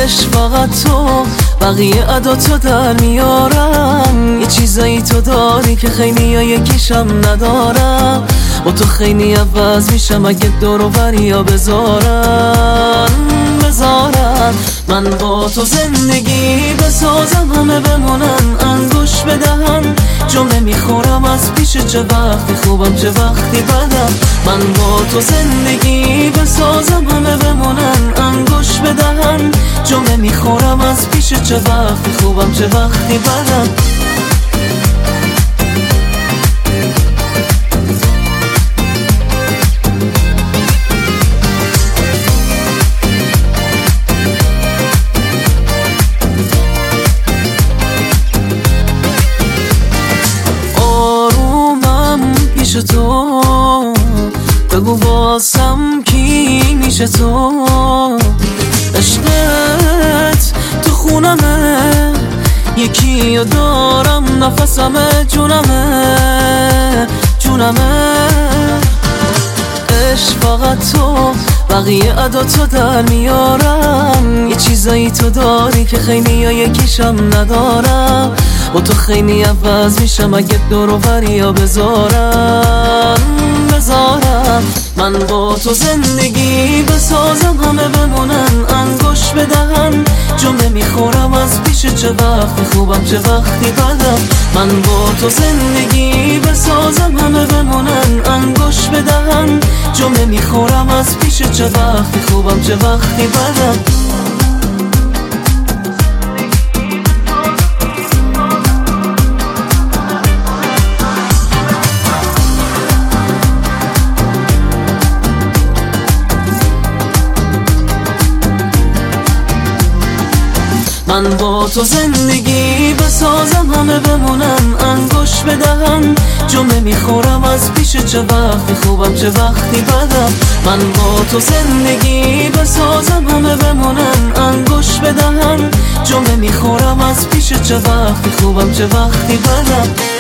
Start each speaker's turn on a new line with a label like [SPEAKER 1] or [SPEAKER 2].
[SPEAKER 1] عشق فقط تو، بقیه عداتو در میارم. یه چیزایی تو داری که خیلی ها یکیشم ندارم. با تو خیلی عوض میشم اگه دور و بریا بذارن. من با تو زندگی بسازم، همه بمونن انگوش بدهن. جمله میخورم از پیش، چه وقتی خوبم چه وقتی بدم. من با تو زندگی بسازم، همه بمونن انگوش بدهن. جمله میخورم از پیش، چه وقتی خوبم چه وقتی بدم. تو بگو واسم کی میشه تو؟ عشقت تو خونمه، یکی رو دارم نفسمه، جونمه. عشق فقط تو، بقیه عداتو در میارم. یه چیزایی تو داری که خیلی ها یکیشم ندارم. با تو خیلی عوض میشم اگه دور و بریا بذارن. من با تو زندگی بسازم، همه بمونن انگوش بدهن. جمله میخورم از پیش، چه وقتی خوبم چه وقتی بدم. من با تو زندگی بسازم، همه بمونن انگوش بدهن. جمله میخورم از پیش، چه وقتی خوبم چه وقتی بدم. من با تو زندگی بسازم، همه بمونن انگوش بدهن. جمله میخورم از پیش، چه وقتی خوبم چه وقتی بدم. من با تو زندگی بسازم، همه بمونن انگوش بدهن. جمله میخورم از پیش، چه وقتی خوبم چه وقتی بدم.